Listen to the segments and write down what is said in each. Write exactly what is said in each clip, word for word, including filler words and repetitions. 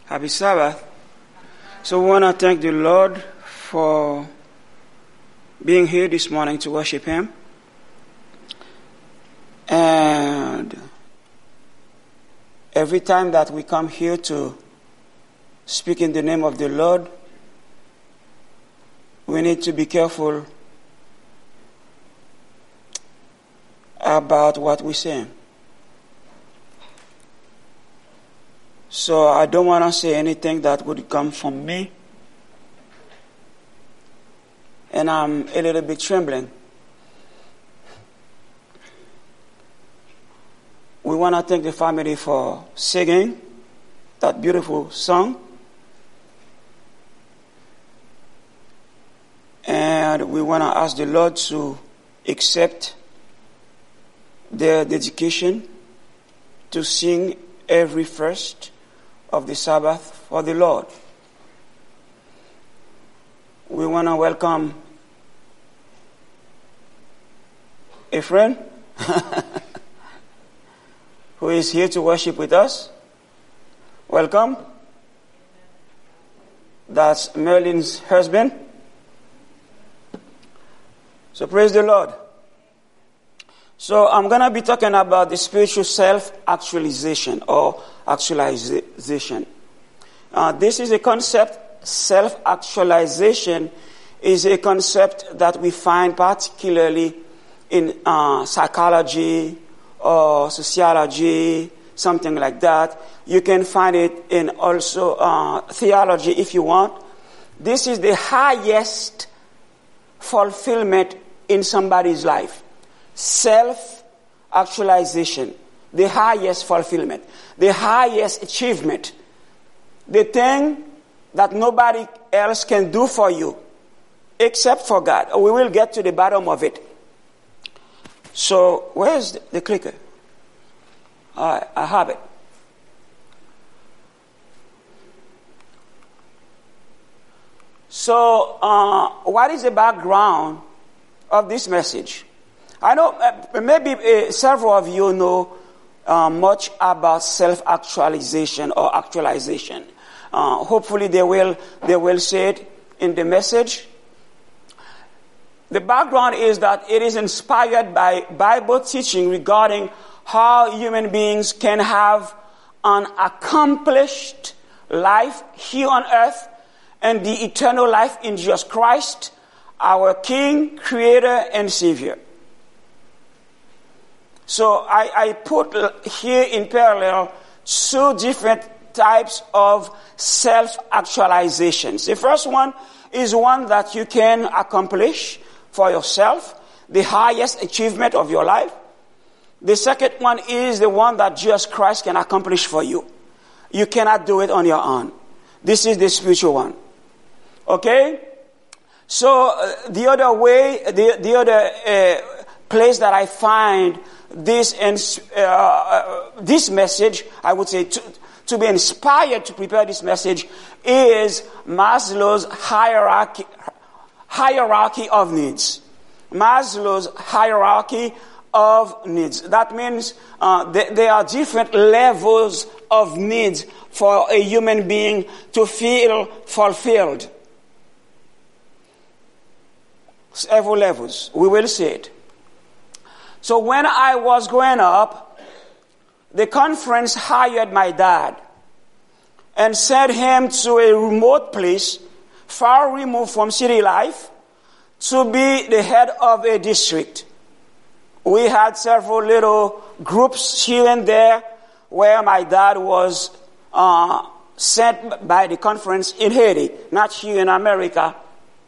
Happy Sabbath. So we want to thank the Lord for being here this morning to worship Him. And every time that we come here to speak in the name of the Lord, we need to be careful about what we say. So I don't want to say anything that would come from me. And I'm a little bit trembling. We want to thank the family for singing that beautiful song. And we want to ask the Lord to accept their dedication to sing every first of the Sabbath for the Lord. We want to welcome a friend who is here to worship with us. Welcome. That's Merlin's husband. So praise the Lord. So I'm going to be talking about the spiritual self-actualization or actualization. Uh, this is a concept, self-actualization is a concept that we find particularly in uh, psychology or sociology, something like that. You can find it in also uh, theology if you want. This is the highest fulfillment in somebody's life. Self-actualization, the highest fulfillment, the highest achievement, the thing that nobody else can do for you except for God. We will get to the bottom of it. So, where's the, the clicker? All right, I have it. So, uh, what is the background of this message? I know uh, maybe uh, several of you know uh, much about self-actualization or actualization. Uh, hopefully they will they will say it in the message. The background is that it is inspired by Bible teaching regarding how human beings can have an accomplished life here on earth and the eternal life in Jesus Christ, our King, Creator, and Savior. So I, I put here in parallel two different types of self-actualizations. The first one is one that you can accomplish for yourself, the highest achievement of your life. The second one is the one that Jesus Christ can accomplish for you. You cannot do it on your own. This is the spiritual one. Okay? So uh, the other way, the, the other uh, place that I find this uh, this message, I would say, to, to be inspired to prepare this message is Maslow's hierarchy, hierarchy of needs. Maslow's hierarchy of needs. That means uh, th- there are different levels of needs for a human being to feel fulfilled. Several levels. We will see it. So when I was growing up, the conference hired my dad and sent him to a remote place, far removed from city life, to be the head of a district. We had several little groups here and there where my dad was uh, sent by the conference in Haiti, not here in America.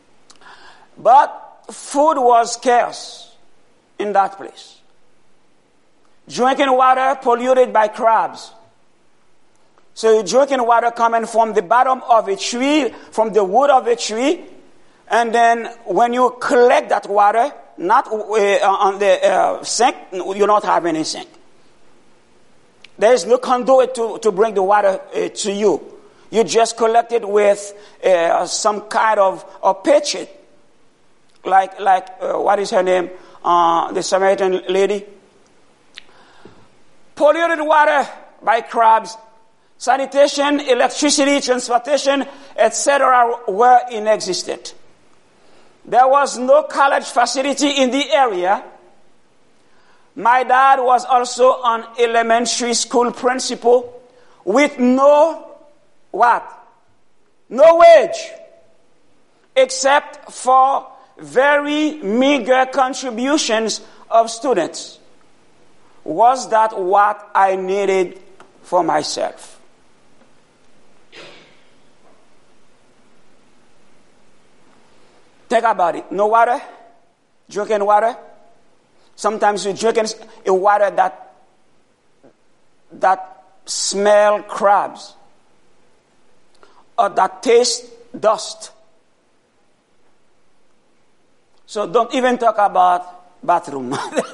But food was scarce in that place. Drinking water polluted by crabs. So you're drinking water coming from the bottom of a tree, from the wood of a tree, and then when you collect that water, not uh, on the uh, sink, you not have any sink. There is no conduit to, to bring the water uh, to you. You just collect it with uh, some kind of a pitchet. Like, like uh, what is her name? Uh, the Samaritan lady. Polluted water by crabs, Sanitation, electricity, transportation, et cetera were inexistent. There was no college facility in the area. My dad was also an elementary school principal with no, what? No wage, except for very meager contributions of students. Was that what I needed for myself? Think about it. No water, drinking water. Sometimes you drink a water that that smell crabs or that taste dust. So don't even talk about bathroom.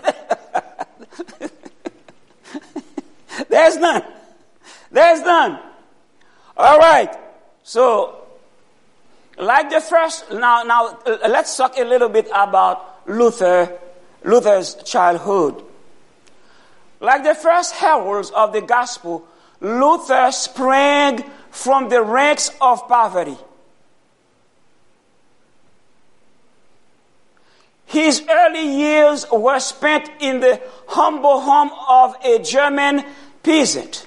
There's none. There's none. All right. So, like the first, now, now let's talk a little bit about Luther, Luther's childhood. Like the first heralds of the gospel, Luther sprang from the ranks of poverty. His early years were spent in the humble home of a German peasant.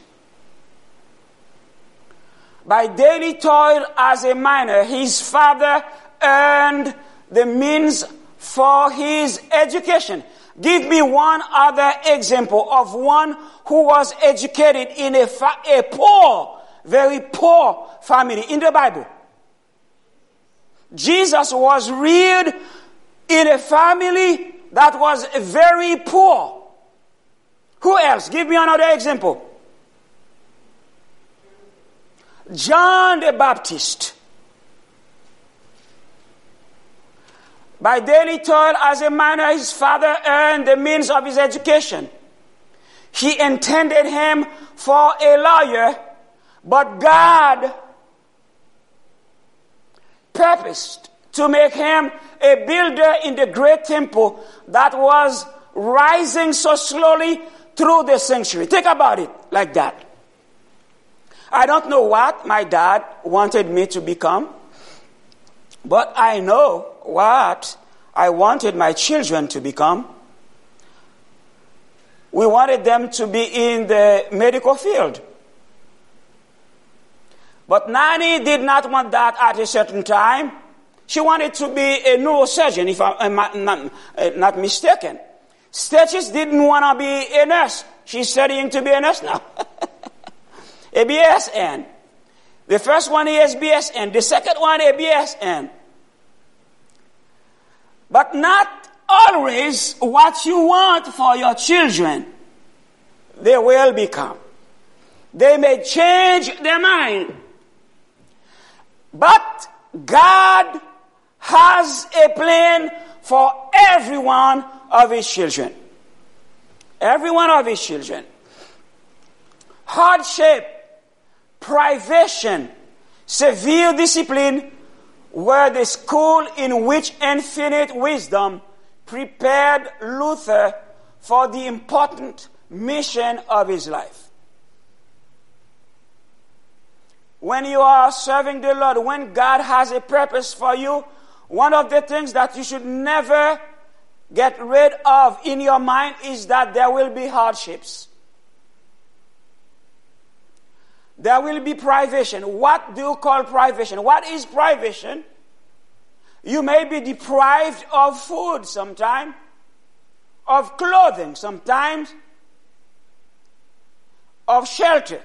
By daily toil as a miner, his father earned the means for his education. Give me one other example of one who was educated in a, fa- a poor, very poor family in the Bible. Jesus was reared in a family that was very poor. Who else? Give me another example. John the Baptist. By daily toil as a miner, his father earned the means of his education. He intended him for a lawyer, but God purposed to make him a builder in the great temple that was rising so slowly through the century. Think about it like that. I don't know what my dad wanted me to become, but I know what I wanted my children to become. We wanted them to be in the medical field. But Nanny did not want that at a certain time. She wanted to be a neurosurgeon, if I'm not, not mistaken. Stitches didn't want to be a nurse. She's studying to be a nurse now. A B S N. The first one is B S N. The second one a B S N. But not always what you want for your children, they will become. They may change their mind. But God has a plan for every one of his children. Every one of his children. Hardship, privation, severe discipline were the school in which infinite wisdom prepared Luther for the important mission of his life. When you are serving the Lord, when God has a purpose for you, one of the things that you should never get rid of in your mind is that there will be hardships. There will be privation. What do you call privation? What is privation? You may be deprived of food sometimes, of clothing sometimes, of shelter.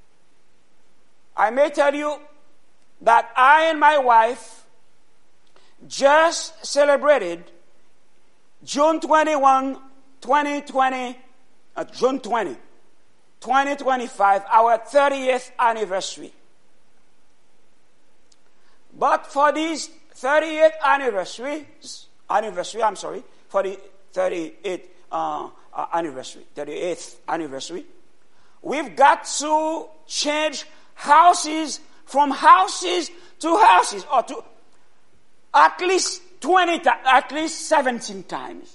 I may tell you that I and my wife just celebrated June twenty-first, twenty twenty, uh, June twentieth, twenty twenty-five, our thirtieth anniversary. But for these thirtieth anniversaries, anniversary, I'm sorry, for the thirty-eighth uh, uh, anniversary, thirty-eighth anniversary, we've got to change houses from houses to houses, or to at least twenty, at least seventeen times.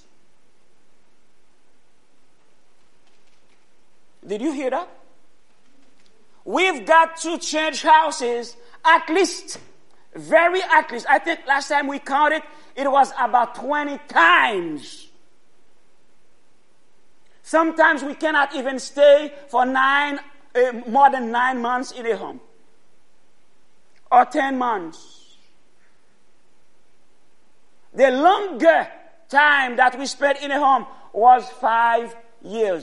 Did you hear that? we've got to change houses at least, very at least. I think last time we counted, it was about twenty times. Sometimes we cannot even stay for nine, uh, more than nine months in a home. Or ten months. The longer time that we spent in a home was five years.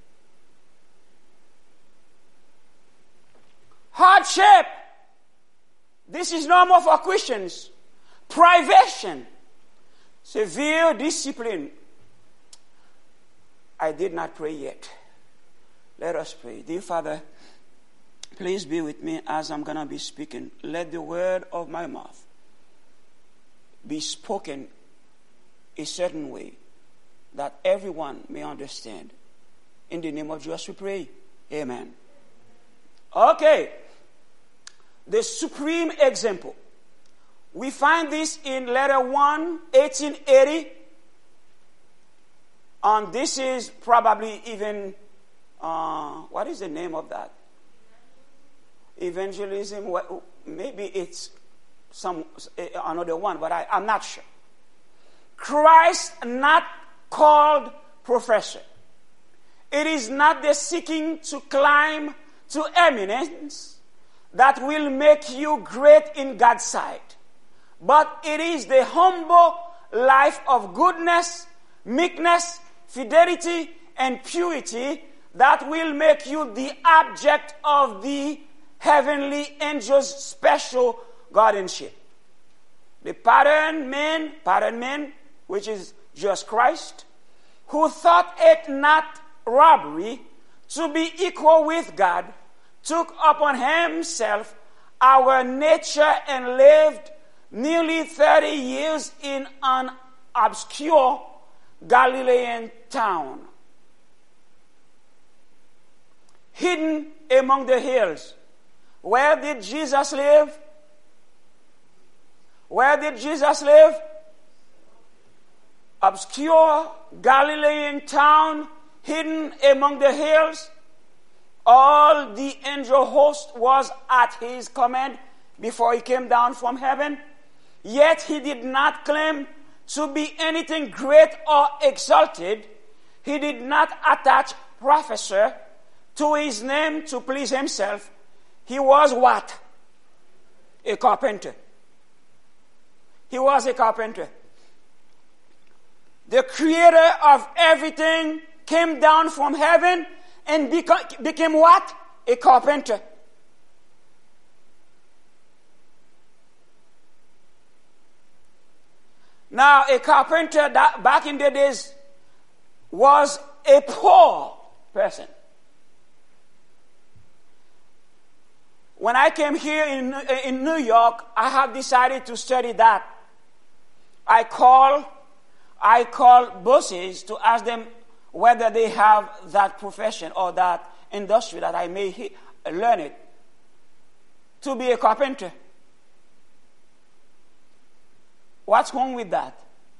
Hardship. This is normal for Christians. Privation. Severe discipline. I did not pray yet. Let us pray. Dear Father, please be with me as I'm going to be speaking. Let the word of my mouth be spoken a certain way that everyone may understand. In the name of Jesus we pray. Amen. Okay. The supreme example. We find this in letter one, eighteen eighty. And this is probably even, uh, what is the name of that? Evangelism. Well, maybe it's some another one, but I, I'm not sure. Christ not called professor. It is not the seeking to climb to eminence that will make you great in God's sight, but it is the humble life of goodness, meekness, fidelity, and purity that will make you the object of the heavenly angels' special guardianship. The pattern man, pattern man, which is Jesus Christ, who thought it not robbery to be equal with God, took upon himself our nature and lived nearly thirty years in an obscure Galilean town, hidden among the hills. Where did Jesus live? Where did Jesus live? Obscure Galilean town, hidden among the hills. All the angel host was at his command before he came down from heaven. Yet he did not claim to be anything great or exalted. He did not attach professor to his name to please himself. He was what? A carpenter. He was a carpenter. The creator of everything came down from heaven and beca- became what? A carpenter. Now, a carpenter that back in the days was a poor person. When I came here in, in New York, I have decided to study that. I call, I call bosses to ask them whether they have that profession or that industry that I may he, learn it. To be a carpenter. What's wrong with that?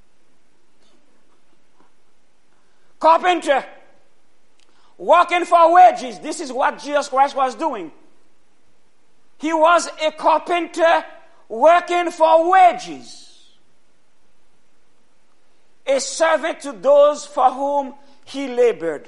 Carpenter. Working for wages. This is what Jesus Christ was doing. He was a carpenter working for wages. A servant to those for whom he labored.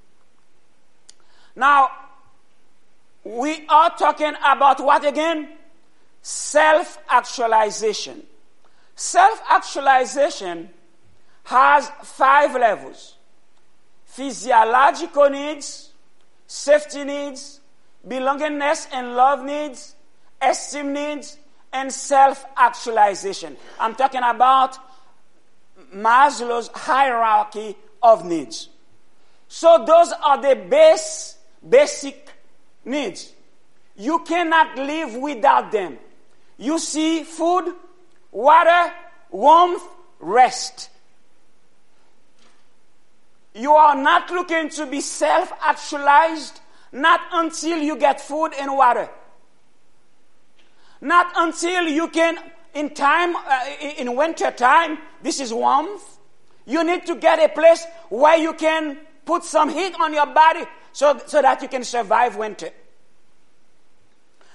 Now, we are talking about what again? Self-actualization. Self-actualization has five levels. Physiological needs, safety needs, belongingness and love needs, esteem needs, and self-actualization. I'm talking about Maslow's hierarchy of needs. So those are the base, basic needs. You cannot live without them. You see food, water, warmth, rest. You are not looking to be self-actualized, not until you get food and water. Not until you can, in time, uh, in winter time, this is warmth. You need to get a place where you can put some heat on your body so, so that you can survive winter.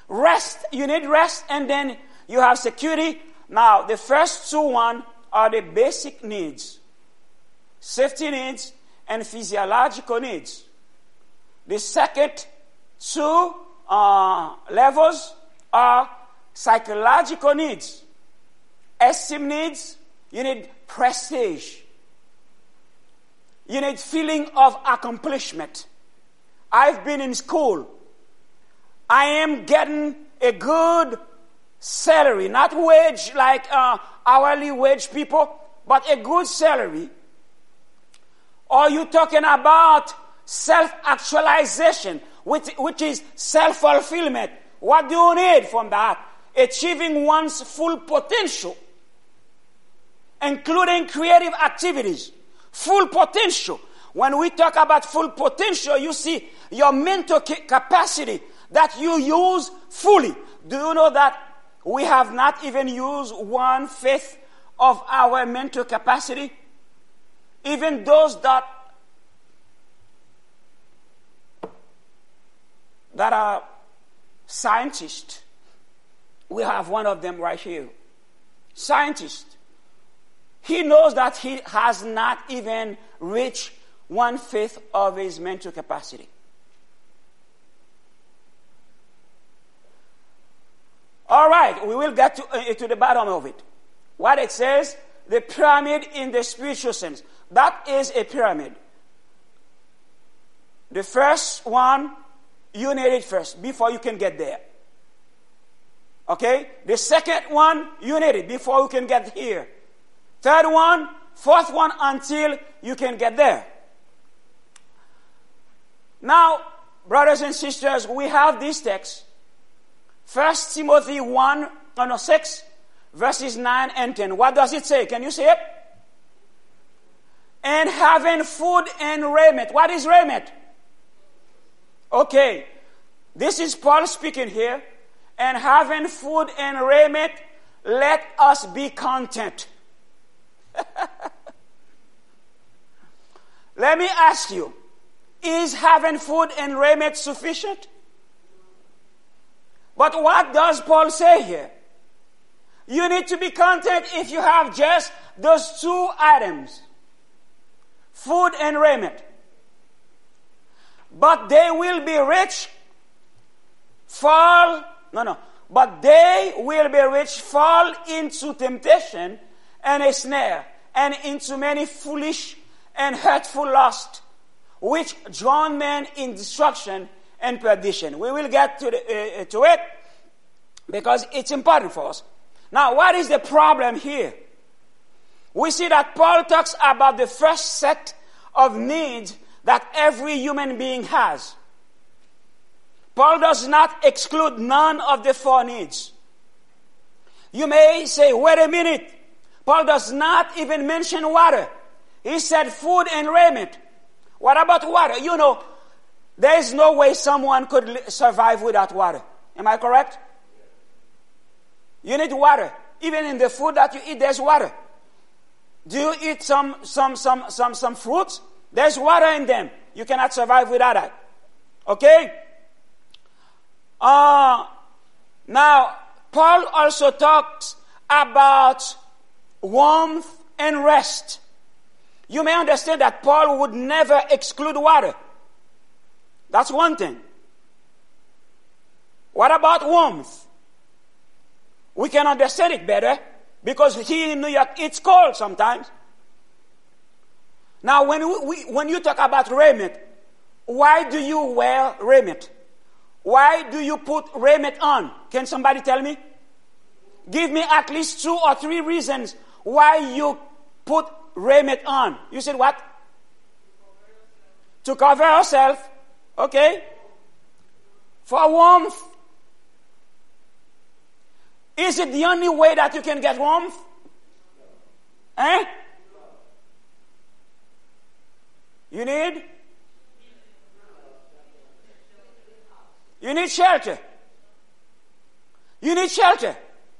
Rest, you need rest, and then you have security. Now, the first two one are the basic needs. Safety needs and physiological needs. The second two uh, levels are psychological needs. Esteem needs, you need prestige. You need feeling of accomplishment. I've been in school. I am getting a good salary, not wage like uh, hourly wage people, but a good salary. Or you talking about self-actualization, which, which is self-fulfillment. What do you need from that? Achieving one's full potential, including creative activities. Full potential. When we talk about full potential, you see your mental capacity that you use fully. Do you know that we have not even used one fifth of our mental capacity? Even those that that are scientists, we have one of them right here. Scientist. He knows that he has not even reached one fifth of his mental capacity. All right, we will get to, uh, to the bottom of it. What it says, the pyramid in the spiritual sense. That is a pyramid. The first one, you need it first before you can get there. Okay? The second one, you need it before you can get here. Third one, fourth one, until you can get there. Now, brothers and sisters, we have this text. First Timothy one, no, no, six, verses nine and ten. What does it say? Can you see it? And having food and raiment. What is raiment? Okay. This is Paul speaking here. And having food and raiment, let us be content. Let me ask you, is having food and raiment sufficient? But what does Paul say here? You need to be content if you have just those two items, food and raiment. But they will be rich, fall, no, no, but they will be rich, fall into temptation and a snare, and into many foolish and hurtful lusts, which drown men in destruction and perdition. We will get to, the, uh, to it because it's important for us. Now, what is the problem here? We see that Paul talks about the first set of needs that every human being has. Paul does not exclude none of the four needs. You may say, wait a minute. Paul does not even mention water. He said food and raiment. What about water? You know, there is no way someone could survive without water. Am I correct? You need water. Even in the food that you eat, there's water. Do you eat some some some some some fruits? There's water in them. You cannot survive without that. Okay? Uh, now, Paul also talks about warmth and rest. You may understand that Paul would never exclude water. That's one thing. What about warmth? We can understand it better because here in New York it's cold sometimes. Now when we, we when you talk about raiment, why do you wear raiment? Why do you put raiment on? Can somebody tell me? Give me at least two or three reasons why you put raiment on. You said what? To cover yourself. Okay. For warmth. Is it the only way that you can get warmth? Eh? You need? You need shelter. You need shelter.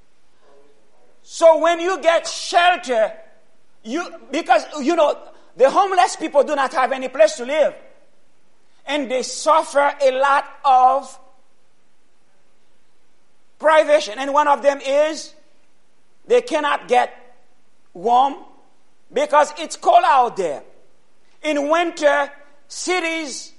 So when you get shelter, you, because, you know, the homeless people do not have any place to live. And they suffer a lot of privation. And one of them is they cannot get warm because it's cold out there. In winter, cities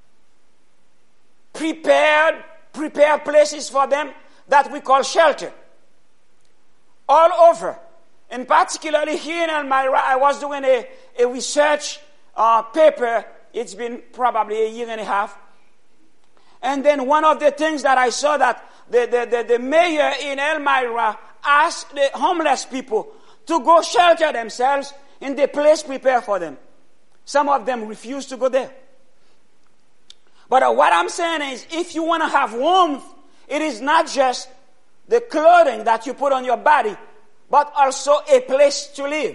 prepared, prepare places for them that we call shelter. All over. And particularly here in Elmira, I was doing a, a research uh, paper. It's been probably a year and a half. And then one of the things that I saw that the, the, the, the mayor in Elmira asked the homeless people to go shelter themselves in the place prepared for them. Some of them refused to go there. But uh, what I'm saying is, if you want to have warmth, it is not just the clothing that you put on your body, but also a place to live.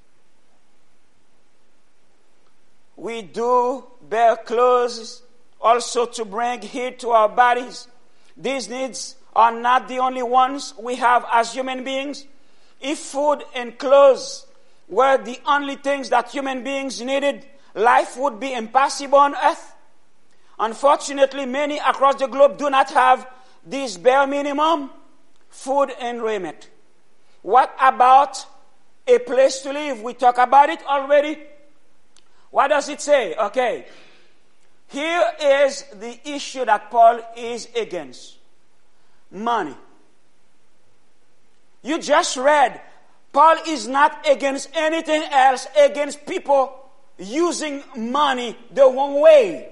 We do bear clothes also to bring heat to our bodies. These needs are not the only ones we have as human beings. If food and clothes were the only things that human beings needed, life would be impossible on earth. Unfortunately, many across the globe do not have this bare minimum, food and raiment. What about a place to live? We talk about it already. What does it say? Okay. Here is the issue that Paul is against. Money. You just read, Paul is not against anything else, against people using money the wrong way.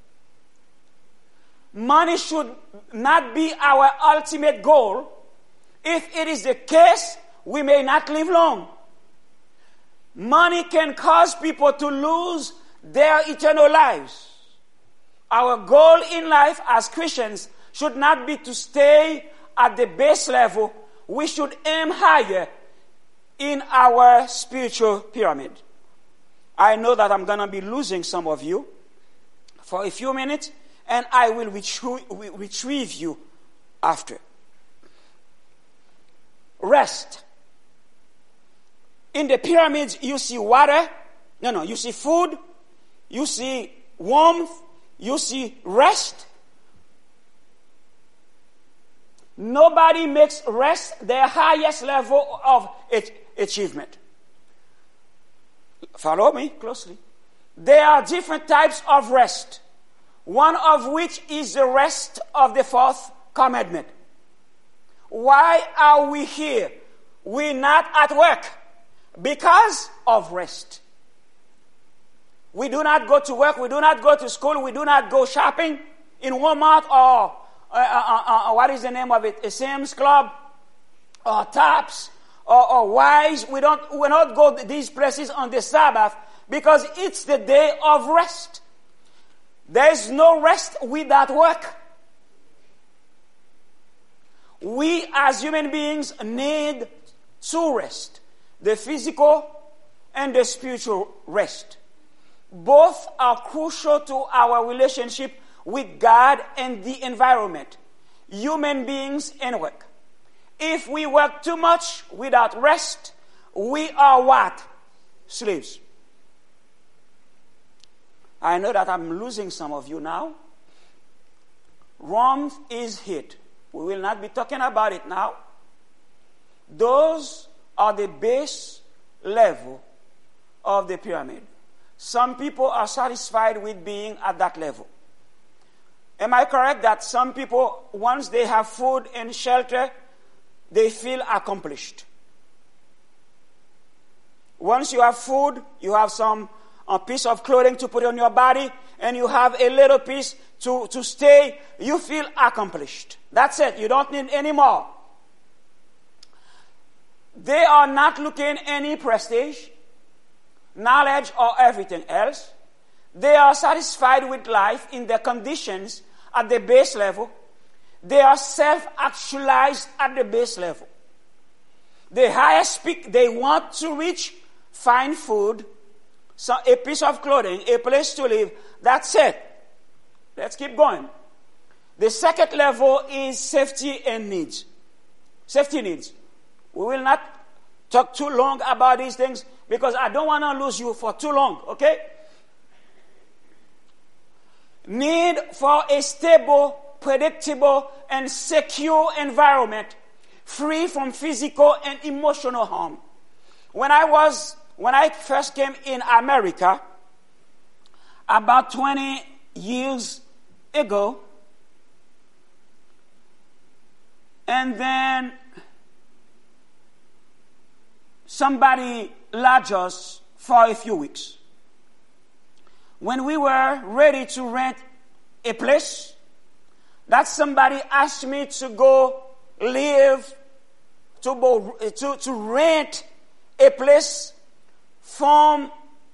Money should not be our ultimate goal. If it is the case, we may not live long. Money can cause people to lose their eternal lives. Our goal in life as Christians should not be to stay at the base level. We should aim higher in our spiritual pyramid. I know that I'm going to be losing some of you for a few minutes, and I will retrie- retrieve you after. Rest. In the pyramids, you see water. No, no, you see food. You see warmth. You see rest. Nobody makes rest their highest level of achievement. Follow me closely. There are different types of rest. One of which is the rest of the fourth commandment. Why are we here? We're not at work because of rest. We do not go to work. We do not go to school. We do not go shopping in Walmart or uh, uh, uh, what is the name of it? A Sam's Club or Tops or, or Wise. We don't. We don't go to these places on the Sabbath because it's the day of rest. There is no rest without work. We as human beings need two rest. The physical and the spiritual rest. Both are crucial to our relationship with God and the environment. Human beings and work. If we work too much without rest, we are what? Slaves. I know that I'm losing some of you now. Warmth is heat. We will not be talking about it now. Those are the base level of the pyramid. Some people are satisfied with being at that level. Am I correct that some people, once they have food and shelter, they feel accomplished? Once you have food, you have some a piece of clothing to put on your body, and you have a little piece to, to stay, you feel accomplished. That's it. You don't need any more. They are not looking any prestige, knowledge, or everything else. They are satisfied with life in their conditions at the base level. They are self-actualized at the base level. The highest peak they want to reach, find food, so a piece of clothing, a place to live. That's it. Let's keep going. The second level is safety and needs. Safety needs. We will not talk too long about these things because I don't want to lose you for too long, okay? Need for a stable predictable, and secure environment, free from physical and emotional harm. When I was, when I first came in America, about twenty years ago, and then somebody lodged us for a few weeks. When we were ready to rent a place, that somebody asked me to go live, to go, to, to rent a place from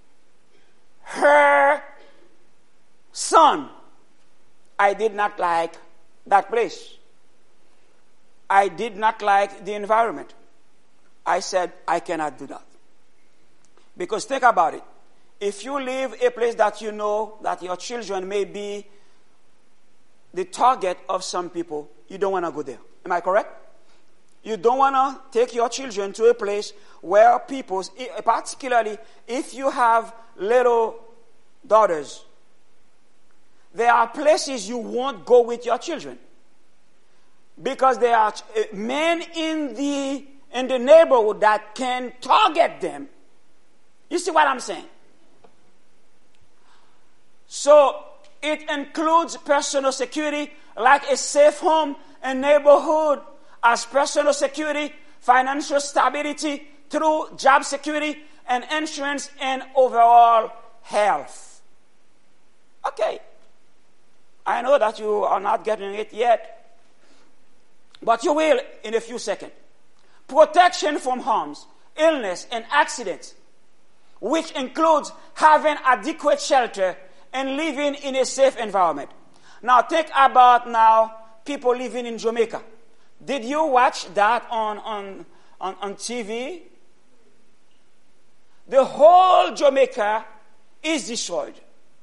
her son. I did not like that place. I did not like the environment. I said, I cannot do that. Because think about it. If you leave a place that you know that your children may be the target of some people, you don't want to go there. Am I correct? You don't want to take your children to a place where people, particularly if you have little daughters, there are places you won't go with your children. Because there are men in the in the neighborhood that can target them. You see what I'm saying? So it includes personal security, like a safe home and neighborhood, as personal security, financial stability through job security and insurance and overall health. Okay. I know that you are not getting it yet, but you will in a few seconds. Protection from harms, illness, and accidents, which includes having adequate shelter and living in a safe environment. Now think about now people living in Jamaica. Did you watch that on, on, on, on T V? The whole Jamaica is destroyed.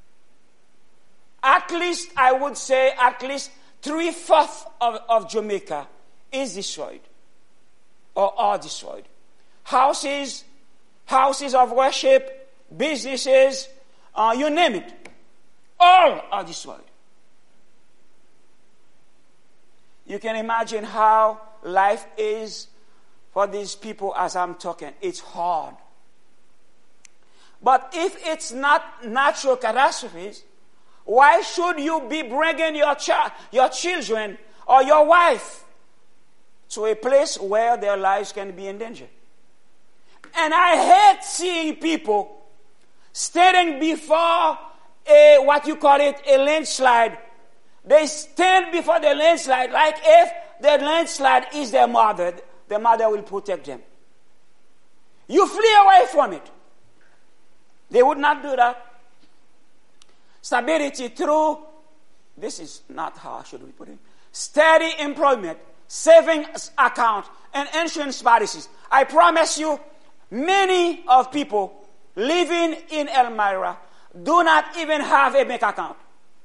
At least, I would say, at least three-fourths of, of Jamaica is destroyed or are destroyed. Houses, houses of worship, businesses, uh, you name it, all are destroyed. You can imagine how life is for these people as I'm talking. It's hard. But if it's not natural catastrophes, why should you be bringing your child, your children, or your wife to a place where their lives can be in danger? And I hate seeing people standing before a, what you call it, a landslide. They stand before the landslide like if the landslide is their mother. The mother will protect them. You flee away from it. They would not do that. Stability through, this is not how should we put it, steady employment, savings account, and insurance policies. I promise you, many of people living in Elmira do not even have a bank account.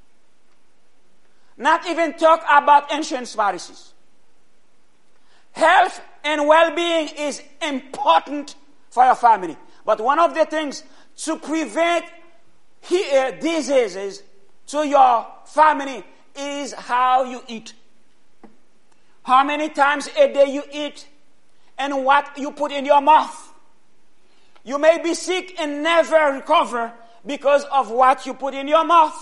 Not even talk about insurance policies. Health and well-being is important for your family. But one of the things to prevent Here, diseases to your family is how you eat. How many times a day you eat and what you put in your mouth. You may be sick and never recover because of what you put in your mouth.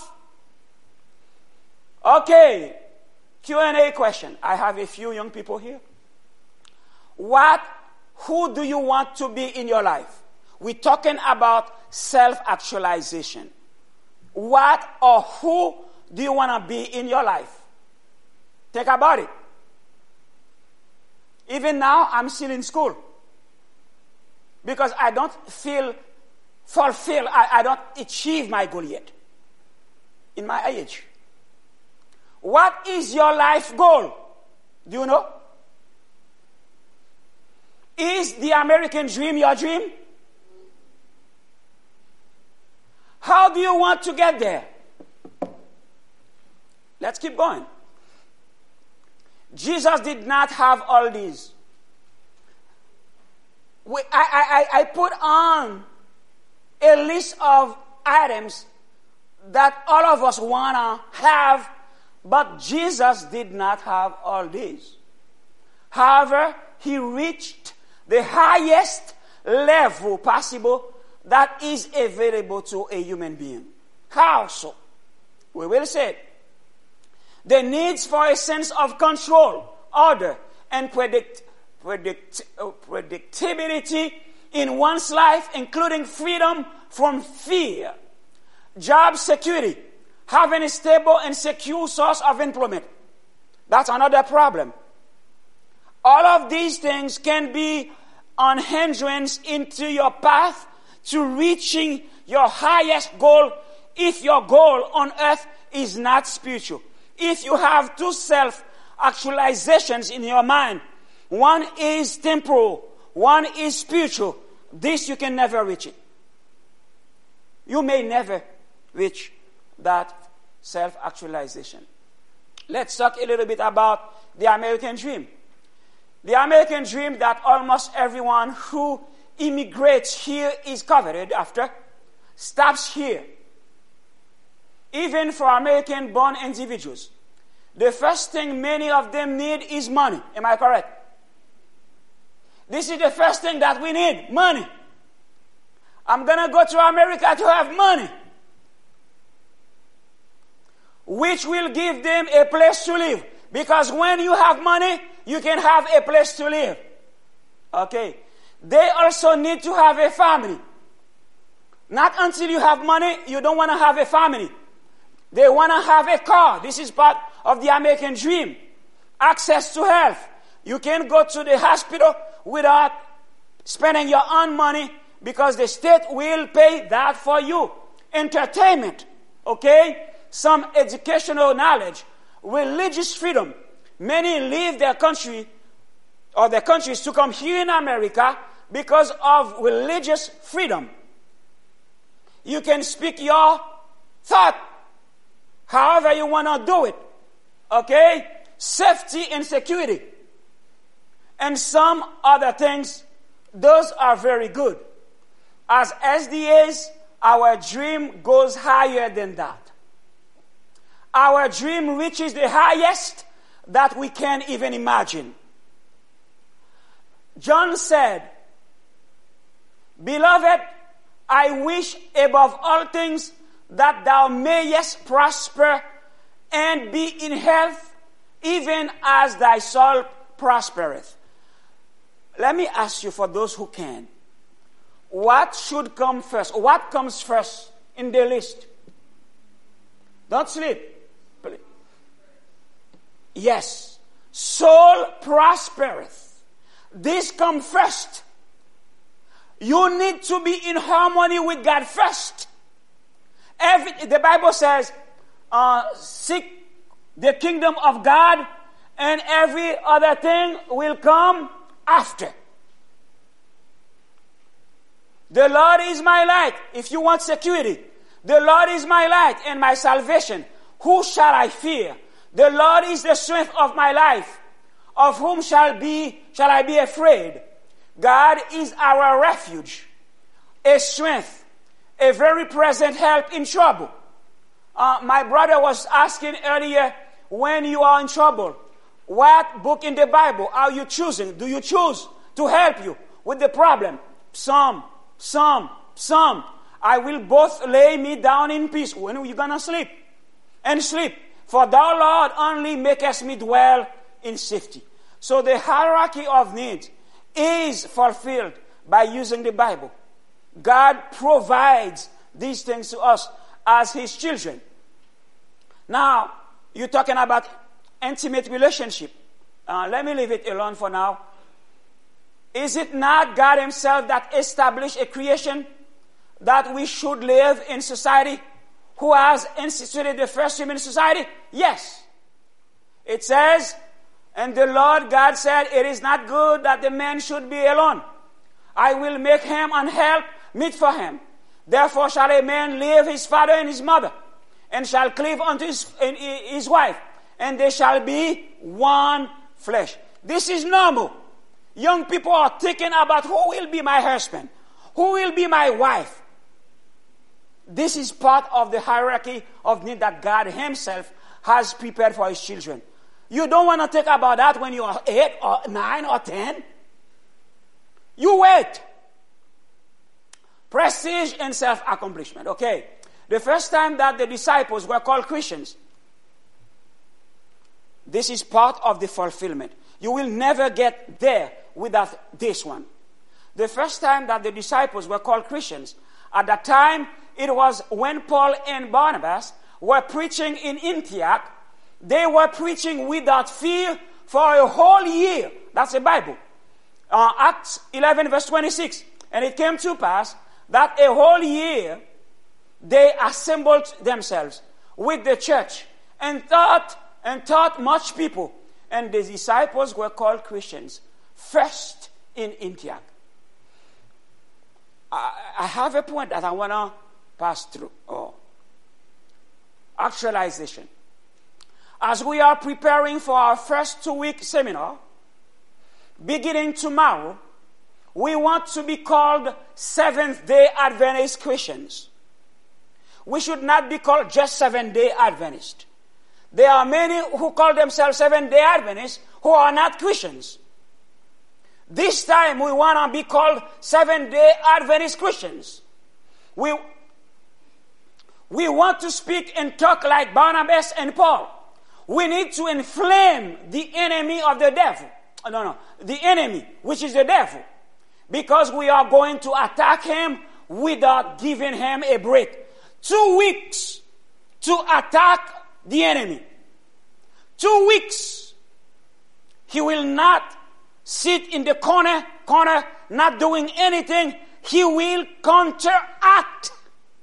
Okay, Q and A question. I have a few young people here. What, who do you want to be in your life? We're talking about self-actualization. What or who do you want to be in your life? Think about it. Even now, I'm still in school. Because I don't feel fulfilled. I, I don't achieve my goal yet. In my age. What is your life goal? Do you know? Is the American dream your dream? How do you want to get there? Let's keep going. Jesus did not have all these. We, I, I, I put on a list of items that all of us want to have But Jesus did not have all these. However, he reached the highest level possible that is available to a human being. How so? We will say the needs for a sense of control, order, and predict, predict, uh, predictability in one's life, including freedom from fear, job security, having a stable and secure source of employment. That's another problem. All of these things can be an hindrance into your path to reaching your highest goal if your goal on earth is not spiritual. If you have two self-actualizations in your mind, one is temporal, one is spiritual, this you can never reach it. You may never reach that self-actualization. Let's talk a little bit about the American dream. The American dream that almost everyone who immigrates here is coveted after stops here. Even for American-born individuals, the first thing many of them need is money. Am I correct? This is the first thing that we need, money. I'm going to go to America to have money, which will give them a place to live. Because when you have money, you can have a place to live. Okay. They also need to have a family. Not until you have money, you don't want to have a family. They want to have a car. This is part of the American dream. Access to health. You can go to the hospital without spending your own money because the state will pay that for you. Entertainment. Okay? Some educational knowledge. Religious freedom. Many leave their country or their countries to come here in America because of religious freedom. You can speak your thought however you want to do it. Okay? Safety and security. And some other things, those are very good. As S D As, our dream goes higher than that. Our dream reaches the highest that we can even imagine. John said, "Beloved, I wish above all things that thou mayest prosper and be in health, even as thy soul prospereth." Let me ask you, for those who can, what should come first? What comes first in the list? Don't sleep. Yes. Soul prospereth. This comes first. You need to be in harmony with God first. Every, the Bible says, uh, seek the kingdom of God and every other thing will come after. The Lord is my light. If you want security, the Lord is my light and my salvation. Who shall I fear? The Lord is the strength of my life. Of whom shall be shall I be afraid? God is our refuge, a strength, a very present help in trouble. Uh, my brother was asking earlier, when you are in trouble, what book in the Bible are you choosing? Do you choose to help you with the problem? Psalm, Psalm, Psalm. I will both lay me down in peace. When are you going to sleep? And sleep. For thou, Lord, only makest me dwell in safety. So the hierarchy of needs is fulfilled by using the Bible. God provides these things to us as his children. Now, you're talking about intimate relationship. Uh, let me leave it alone for now. Is it not God himself that established a creation that we should live in society? Who has instituted the first human society? Yes. It says, and the Lord God said, it is not good that the man should be alone. I will make him an help meet for him. Therefore shall a man leave his father and his mother, and shall cleave unto his, his wife, and they shall be one flesh. This is normal. Young people are thinking about who will be my husband, who will be my wife. This is part of the hierarchy of need that God himself has prepared for his children. You don't want to think about that when you are eight or nine or ten. You wait. Prestige and self-accomplishment. Okay. The first time that the disciples were called Christians, this is part of the fulfillment. You will never get there without this one. The first time that the disciples were called Christians, at that time, it was when Paul and Barnabas were preaching in Antioch. They were preaching without fear for a whole year. That's the Bible. Uh, Acts eleven verse twenty-six. And it came to pass that a whole year they assembled themselves with the church and taught and taught much people. And the disciples were called Christians first in Antioch. I, I have a point that I want to pass through. Oh. Actualization. As we are preparing for our first two-week seminar, beginning tomorrow, we want to be called Seventh-day Adventist Christians. We should not be called just Seventh-day Adventist. There are many who call themselves Seventh-day Adventists who are not Christians. This time we want to be called Seventh-day Adventist Christians. We, we want to speak and talk like Barnabas and Paul. We need to inflame the enemy of the devil. No, no, the enemy, which is the devil. Because we are going to attack him without giving him a break. Two weeks to attack the enemy. Two weeks. He will not sit in the corner, corner, not doing anything. He will counteract.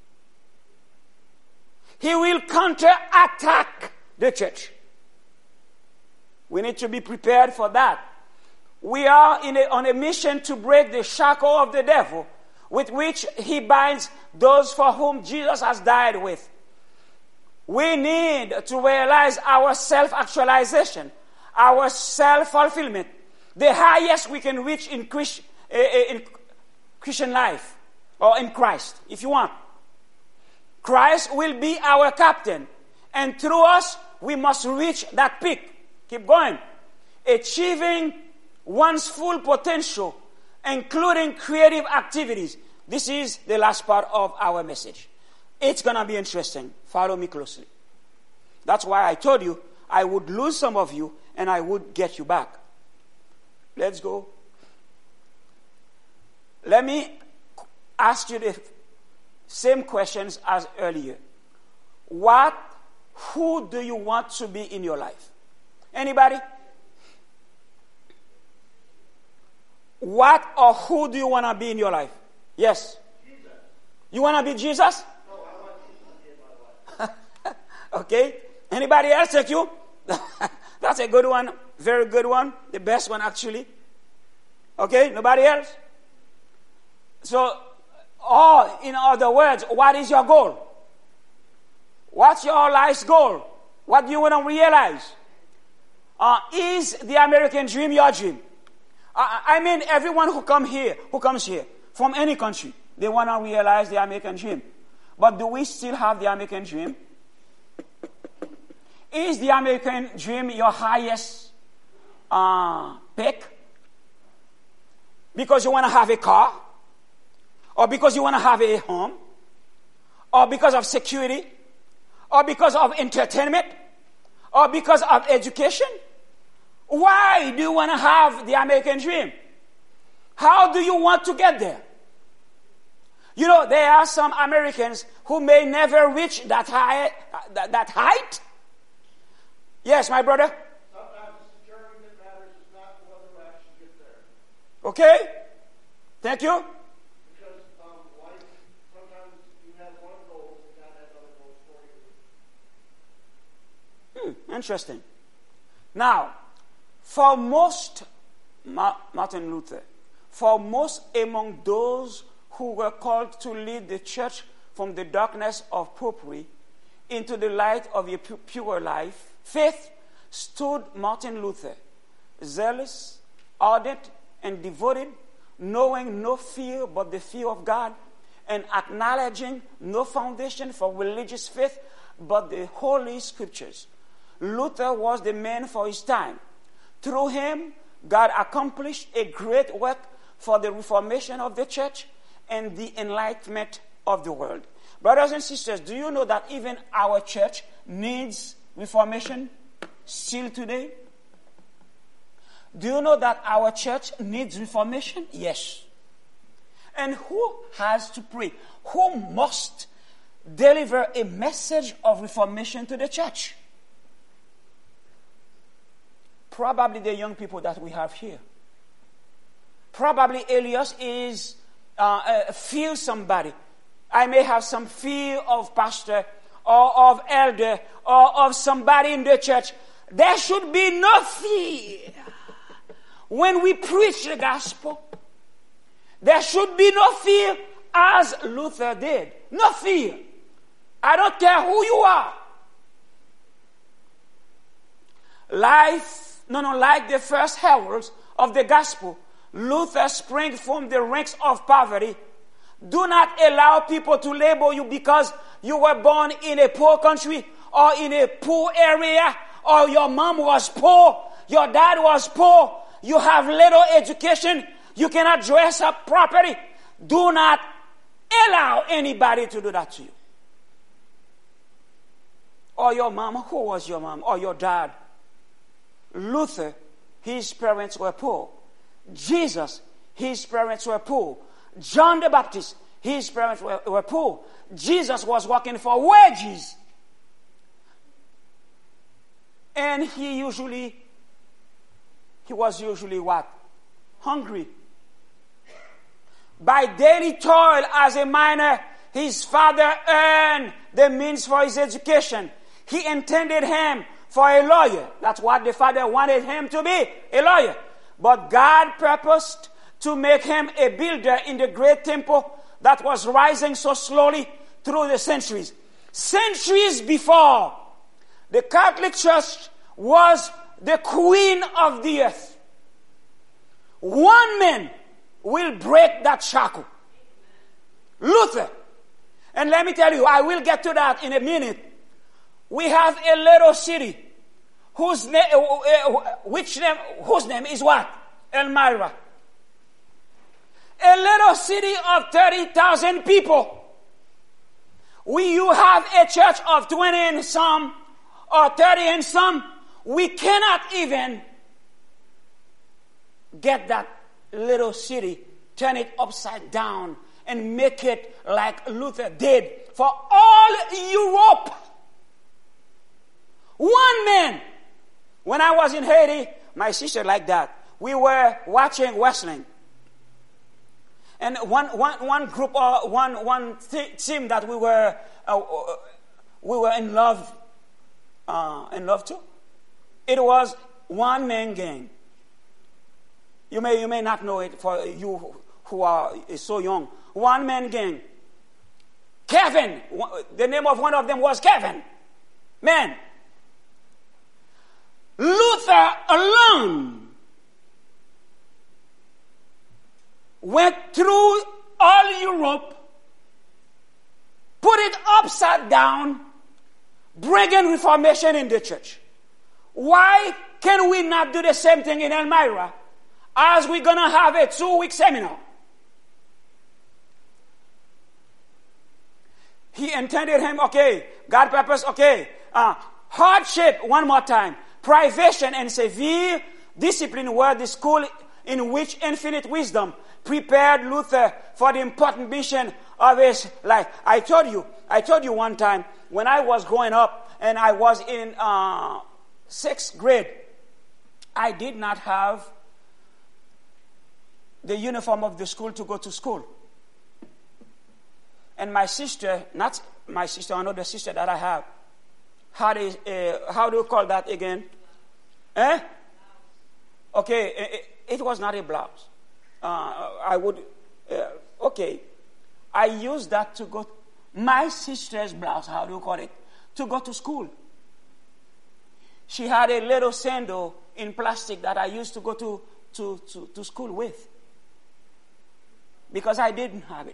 He will counterattack the church. We need to be prepared for that. We are in a, on a mission to break the shackle of the devil with which he binds those for whom Jesus has died with. We need to realize our self-actualization, our self-fulfillment, the highest we can reach in, Christ, in Christian life, or in Christ, if you want. Christ will be our captain, and through us, we must reach that peak. Keep going. Achieving one's full potential, including creative activities. This is the last part of our message. It's going to be interesting. Follow me closely. That's why I told you I would lose some of you and I would get you back. Let's go. Let me ask you the same questions as earlier. What, who do you want to be in your life? Anybody? What or who do you want to be in your life? Yes. Jesus. You want to be Jesus? No, I want Jesus to be in my life. Okay. Anybody else like you? That's a good one. Very good one. The best one, actually. Okay. Nobody else? So, or in other words, what is your goal? What's your life's goal? What do you want to realize? Uh, is the American dream your dream? I, I mean, everyone who come here, who comes here from any country, they want to realize the American dream. But do we still have the American dream? Is the American dream your highest uh, pick? Because you want to have a car? Or because you want to have a home? Or because of security? Or because of entertainment? Or because of education? Why do you want to have the American dream? How do you want to get there? You know, there are some Americans who may never reach that high, that, that height. Yes, my brother? Sometimes the journey that matters is not whether we actually get there. Okay. Thank you. Because um, life, sometimes you have one goal and God has other goals for you. Hmm, interesting. Now, for most, Martin Luther, for most among those who were called to lead the church from the darkness of popery into the light of a pure life, faith stood Martin Luther, zealous, ardent, and devoted, knowing no fear but the fear of God, and acknowledging no foundation for religious faith but the Holy Scriptures. Luther was the man for his time. Through him, God accomplished a great work for the reformation of the church and the enlightenment of the world. Brothers and sisters, do you know that even our church needs reformation still today? Do you know that our church needs reformation? Yes. And who has to pray? Who must deliver a message of reformation to the church? Probably the young people that we have here. Probably Elias is uh, uh, feel somebody. I may have some fear of pastor or of elder or of somebody in the church. There should be no fear when we preach the gospel. There should be no fear as Luther did. No fear. I don't care who you are. Life, no, no, like the first heralds of the gospel, Luther sprang from the ranks of poverty. Do not allow people to label you because you were born in a poor country or in a poor area, or your mom was poor, your dad was poor, you have little education, you cannot dress up properly. Do not allow anybody to do that to you. Or your mom, who was your mom? Or your dad? Luther, his parents were poor. Jesus, his parents were poor. John the Baptist, his parents were, were poor. Jesus was working for wages. And he usually, he was usually what? Hungry. By daily toil as a miner, his father earned the means for his education. He intended him for a lawyer. That's what the father wanted him to be, a lawyer. But God purposed to make him a builder in the great temple that was rising so slowly through the centuries. Centuries before, the Catholic Church was the queen of the earth. One man will break that shackle. Luther. And let me tell you, I will get to that in a minute. We have a little city whose name, which name, whose name is what? Elmira. A little city of thirty thousand people. We, you have a church of twenty and some, or thirty and some. We cannot even get that little city, turn it upside down, and make it like Luther did for all Europe. One man. When I was in Haiti, my sister like that. We were watching wrestling. And one, one, one group or one, one th- team that we were, uh, we were in love, uh, in love too. It was one man gang. You may, you may not know it for you who are so young. One man gang. Kevin. The name of one of them was Kevin. Man. Luther alone went through all Europe, put it upside down, bringing reformation in the church. Why can we not do the same thing in Elmira as we're going to have a two-week seminar? He intended him, okay, God purpose, okay, uh, hardship, one more time. Privation and severe discipline were the school in which infinite wisdom prepared Luther for the important mission of his life. I told you, I told you one time when I was growing up and I was in uh, sixth grade, I did not have the uniform of the school to go to school. And my sister, not my sister, another sister that I have, How do, you, uh, how do you call that again? Eh? Okay, it, it was not a blouse. Uh, I would, uh, okay. I used that to go, my sister's blouse, how do you call it? To go to school. She had a little sandal in plastic that I used to go to, to, to, to school with. Because I didn't have it.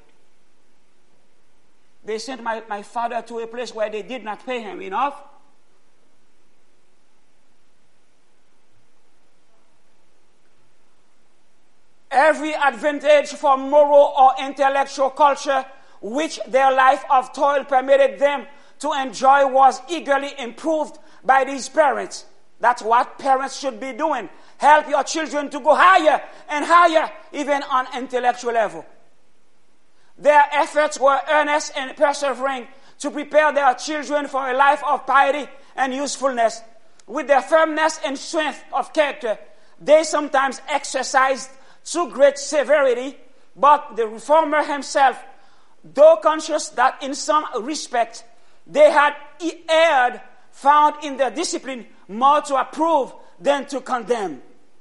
They sent my, my father to a place where they did not pay him enough. every advantage for moral or intellectual culture which their life of toil permitted them to enjoy was eagerly improved by these parents. That's what parents should be doing. Help your children to go higher and higher, even on intellectual level. Their efforts were earnest and persevering to prepare their children for a life of piety and usefulness. With their firmness and strength of character, they sometimes exercised too great severity, but the reformer himself, though conscious that in some respect they had erred, found in their discipline more to approve than to condemn.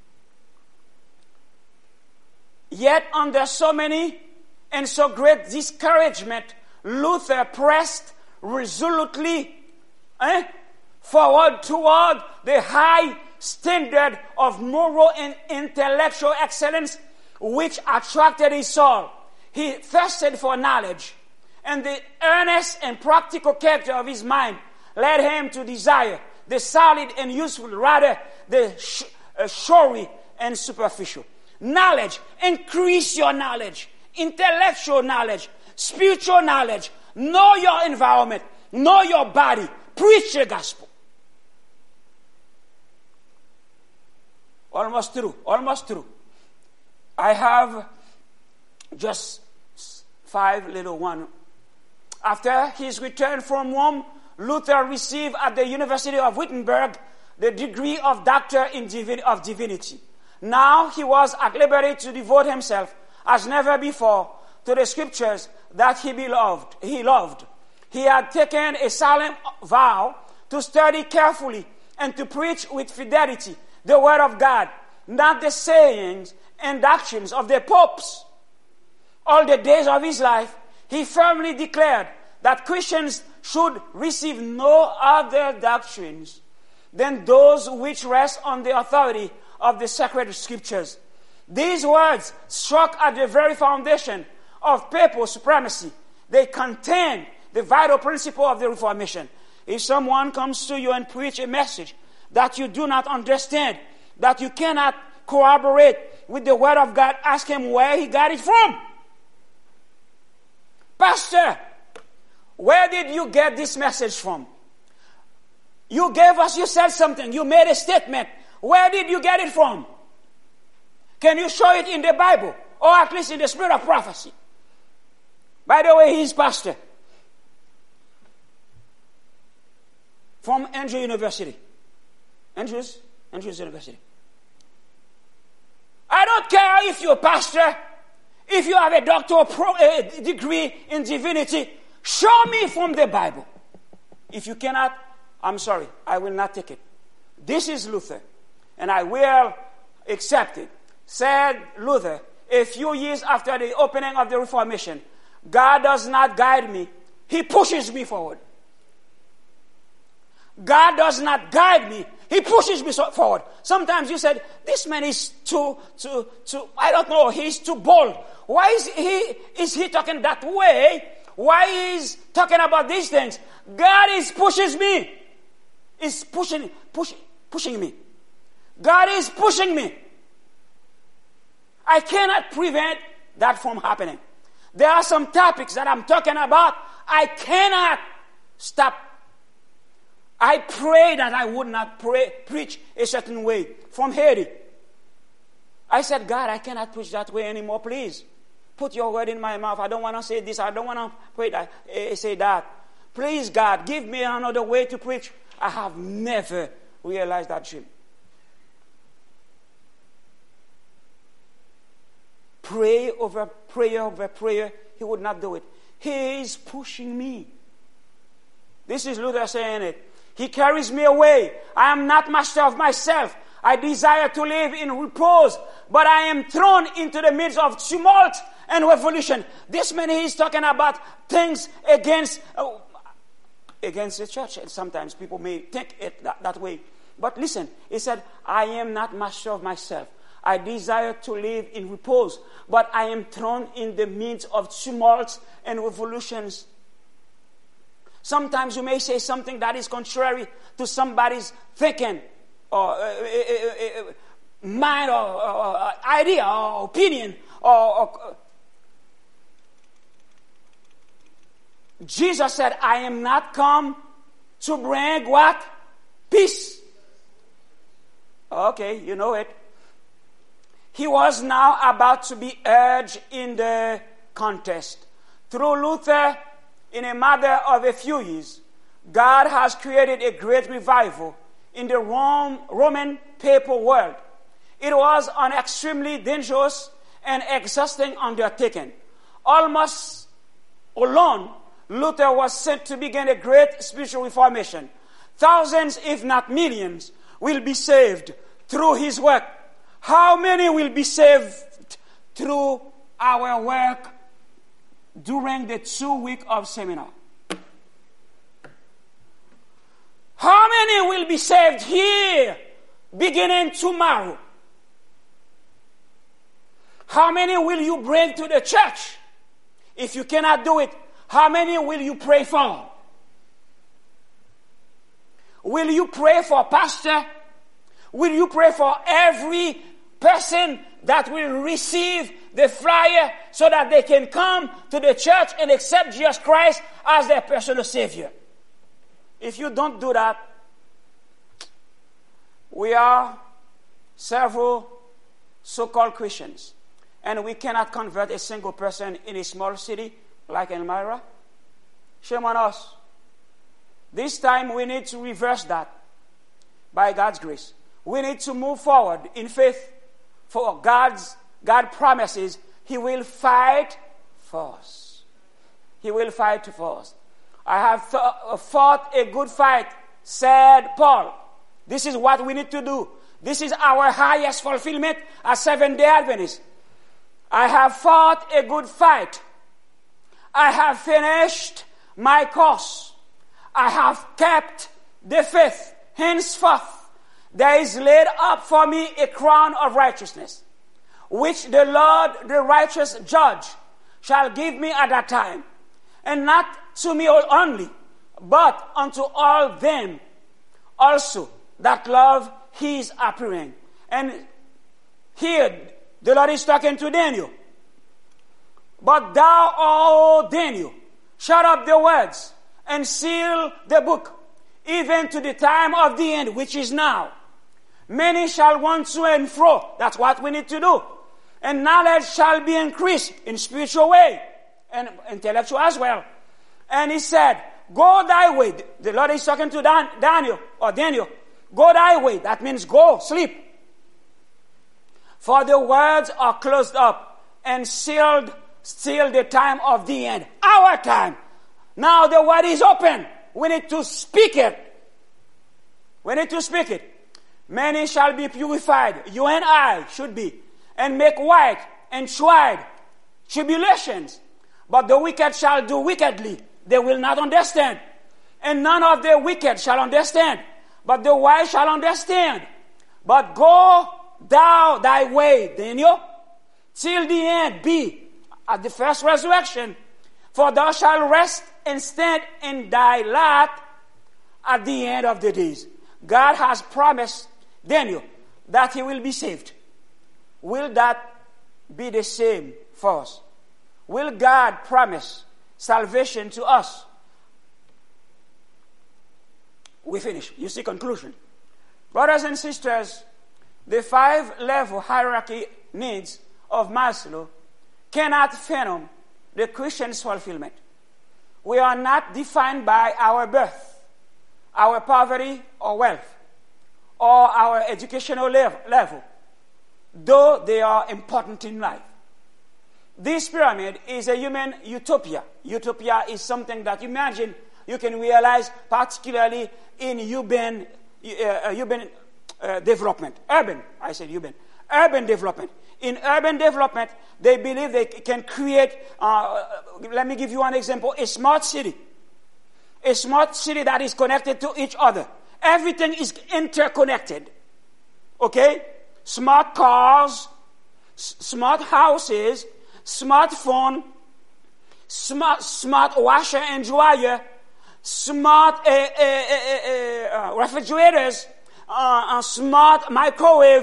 Yet under so many and so great discouragement, Luther pressed resolutely eh, forward toward the high standard of moral and intellectual excellence which attracted his soul. He thirsted for knowledge, and the earnest and practical character of his mind led him to desire the solid and useful rather than sh- uh, showy and superficial. Knowledge, increase your knowledge, intellectual knowledge, spiritual knowledge. Know your environment, know your body, preach the gospel. Almost true, almost true. I have just five little one. After his return from Rome, Luther received at the University of Wittenberg the degree of Doctor in Divin- of Divinity. Now he was at liberty to devote himself, as never before, to the scriptures that he beloved. He loved. He had taken a solemn vow to study carefully and to preach with fidelity the word of God, not the sayings and doctrines of the popes. All the days of his life, he firmly declared that Christians should receive no other doctrines than those which rest on the authority of the sacred scriptures. These words struck at the very foundation of papal supremacy. They contain the vital principle of the Reformation. If someone comes to you and preach a message that you do not understand, that you cannot corroborate with the word of God, ask him where he got it from. Pastor, where did you get this message from? You gave us, you said something, you made a statement. Where did you get it from? Can you show it in the Bible? Or at least in the spirit of prophecy? By the way, he's pastor from Andrews University. Andrews? Andrews University. I don't care if you're a pastor, if you have a doctoral pro, uh, degree in divinity. Show me from the Bible. If you cannot, I'm sorry, I will not take it. This is Luther, and I will accept it. Said Luther, a few years after the opening of the Reformation, God does not guide me. He pushes me forward. God does not guide me. He pushes me forward. Sometimes you said, this man is too, too, too, I don't know, he's too bold. Why is he, is he talking that way? Why is talking about these things? God is pushes me. Is pushing, push, pushing me. God is pushing me. I cannot prevent that from happening. There are some topics that I'm talking about. I cannot stop. I pray that I would not pray, preach a certain way from Haiti. I said, God, I cannot preach that way anymore. Please put your word in my mouth. I don't want to say this. I don't want to pray that, uh, say that. Please, God, give me another way to preach. I have never realized that dream. Pray over prayer over prayer. He would not do it. He is pushing me. This is Luther saying it. He carries me away. I am not master of myself. I desire to live in repose, but I am thrown into the midst of tumult and revolution. This man is talking about things against uh, against the church. And sometimes people may think it that, that way. But listen, he said, I am not master of myself. I desire to live in repose, but I am thrown in the midst of tumults and revolutions. Sometimes you may say something that is contrary to somebody's thinking, or uh, uh, uh, uh, mind or, or, or idea or opinion or, or Jesus said, I am not come to bring what? Peace. Okay, you know it. He was now about to be urged in the contest. Through Luther, in a matter of a few years, God has created a great revival in the Rome, Roman papal world. It was an extremely dangerous and exhausting undertaking. Almost alone, Luther was sent to begin a great spiritual reformation. Thousands, if not millions, will be saved through his work. How many will be saved through our work during the two weeks of seminar? How many will be saved here beginning tomorrow? How many will you bring to the church? If you cannot do it, how many will you pray for? Will you pray for pastor? Will you pray for every person that will receive the flyer so that they can come to the church and accept Jesus Christ as their personal Savior? If you don't do that, we are several so-called Christians, and we cannot convert a single person in a small city like Elmira. Shame on us. This time we need to reverse that by God's grace. We need to move forward in faith, for God's God promises He will fight for us. He will fight for us. I have th- fought a good fight, said Paul. This is what we need to do. This is our highest fulfillment as Seventh-day Adventists. I have fought a good fight. I have finished my course. I have kept the faith. Henceforth, there is laid up for me a crown of righteousness, which the Lord, the righteous judge, shall give me at that time. And not to me only, but unto all them also that love his appearing. And here, the Lord is talking to Daniel. But thou, O Daniel, shut up the words and seal the book, even to the time of the end, which is now. Many shall run to and fro. That's what we need to do. And knowledge shall be increased in spiritual way and intellectual as well. And he said, go thy way. The Lord is talking to Dan, Daniel or Daniel. Go thy way. That means go, sleep. For the words are closed up and sealed till the time of the end. Our time. Now the word is open. We need to speak it. We need to speak it. Many shall be purified. You and I should be. And make white and tried tribulations. But the wicked shall do wickedly. They will not understand. And none of the wicked shall understand. But the wise shall understand. But go thou thy way, Daniel, till the end be at the first resurrection. For thou shalt rest and stand in thy lot at the end of the days. God has promised Daniel that he will be saved. Will that be the same for us? Will God promise salvation to us? We finish. You see conclusion. Brothers and sisters, the five-level hierarchy needs of Maslow cannot fathom the Christian's fulfillment. We are not defined by our birth, our poverty or wealth, or our educational level, though they are important in life. This pyramid is a human utopia. Utopia is something that, imagine, you can realize particularly in urban, uh, urban uh, development. Urban, I said urban. Urban development. In urban development, they believe they can create, uh, let me give you one example, a smart city. A smart city that is connected to each other. Everything is interconnected. Okay? Smart cars, s- smart houses, smartphone, smart smart washer and dryer, smart uh, uh, uh, uh, refrigerators, uh, uh, smart microwave, uh,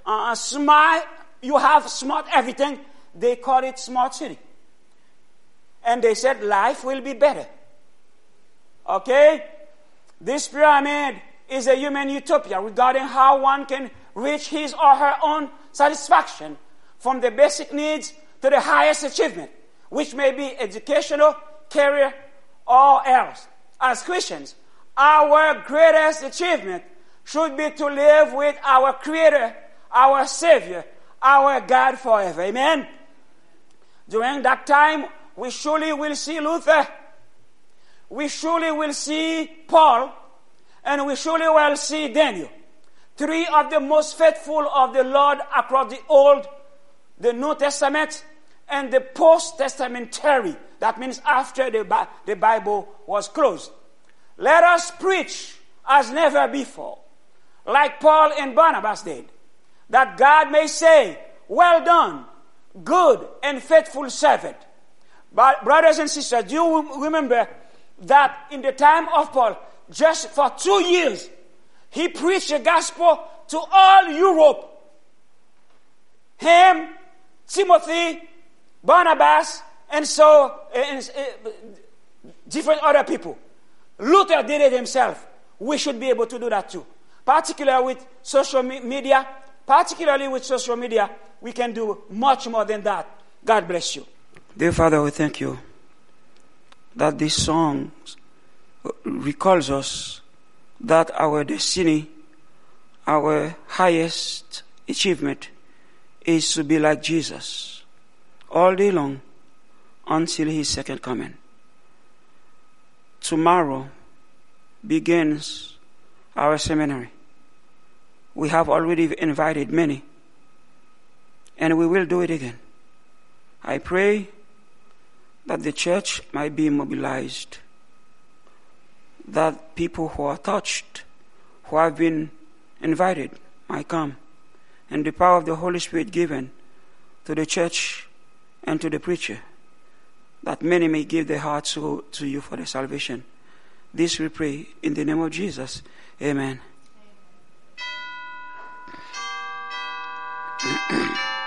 uh, smart, you have smart everything, they call it smart city. And they said life will be better. Okay? This pyramid is a human utopia regarding how one can reach his or her own satisfaction from the basic needs to the highest achievement, which may be educational, career, or else. As Christians, our greatest achievement should be to live with our Creator, our Savior, our God forever. Amen? During that time, we surely will see Luther, we surely will see Paul, and we surely will see Daniel. Three of the most faithful of the Lord across the Old, the New Testament, and the post-testamentary. That means after the, the Bible was closed. Let us preach as never before, like Paul and Barnabas did, that God may say, well done, good and faithful servant. But brothers and sisters, do you remember that in the time of Paul, just for two years, he preached the gospel to all Europe. Him, Timothy, Barnabas, and so and, uh, different other people. Luther did it himself. We should be able to do that too. Particularly with social media, particularly with social media, we can do much more than that. God bless you. Dear Father, we thank you that this song recalls us that our destiny, our highest achievement is to be like Jesus all day long until his second coming. Tomorrow begins our seminary. We have already invited many, and we will do it again. I pray that the church might be mobilized, that people who are touched, who have been invited, might come, and the power of the Holy Spirit given to the church and to the preacher, that many may give their hearts to, to you for their salvation. This we pray in the name of Jesus. Amen. Amen.